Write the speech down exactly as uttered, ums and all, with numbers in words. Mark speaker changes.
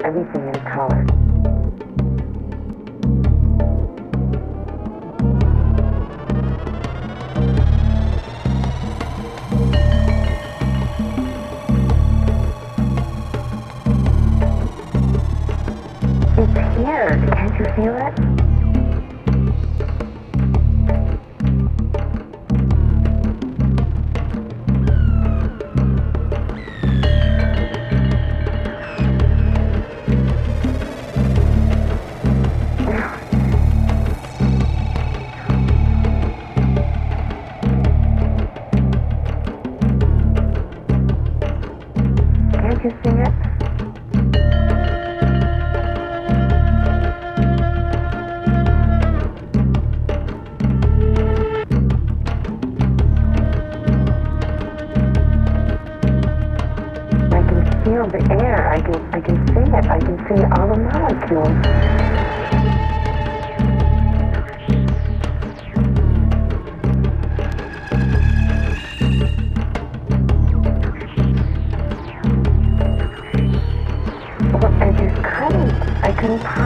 Speaker 1: everything in color. It's here. Can't you feel it? Can't you see it? I can feel the air. I can I can see it. I can see all the molecules. Well, I just couldn't. I couldn't